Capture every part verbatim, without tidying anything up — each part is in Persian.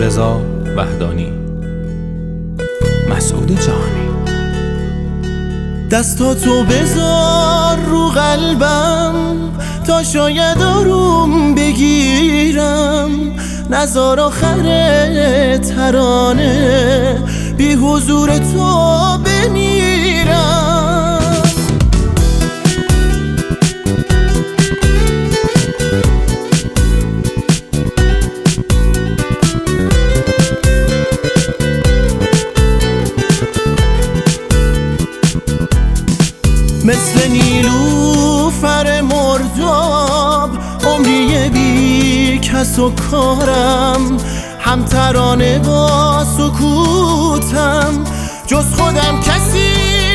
رضا وحدانی، مسعود جهانی. دستاتو بذار رو قلبم تا شاید آروم بگیرم، نذار آخر ترانه بی حضور تو بمیرم. مثل نیلوفر مرداب عمری بی کس و کارم، هم ترانه با سکوتم، جز خودم کسی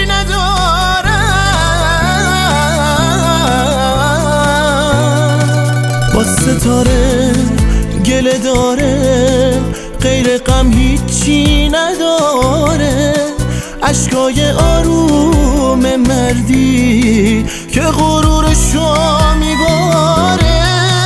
ندارم. با ستاره گله داره، غیر غم هیچی نداره، اشکای آروم مردی که غرورشو میباره.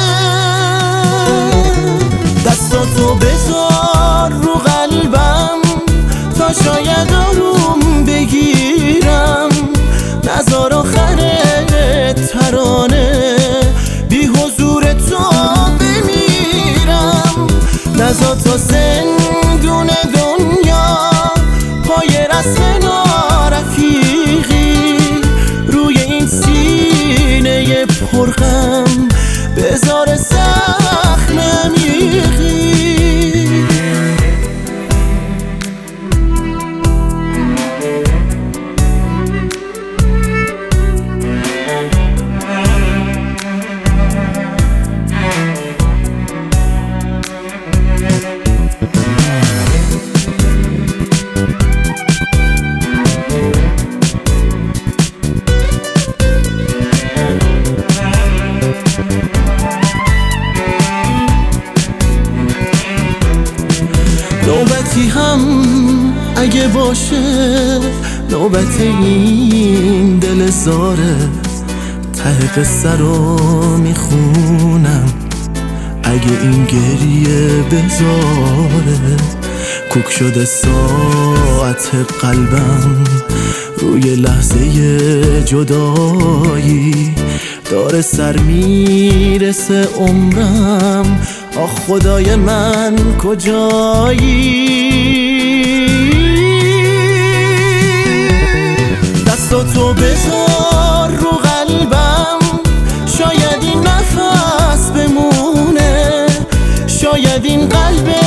دستاتو بذار رو قلبم تا شاید آروم بگیرم، نذار آخر ترانه بی حضور تو بمیرم. نذار تا زندون دنیا پای رسم نارفیقی روی این سینه پرغم بذار زخم عمیقی. نوبتی هم اگه باشه، نوبت این دل زاره، ته قصه رو میخونم اگه این گریه بذاره. کوک شده ساعت قلبم روی لحظه جدایی، داره سر میرسه عمرم، آخ خدای من کجایی. دستاتو بذار رو قلبم، شاید این نفس بمونه، شاید این قلب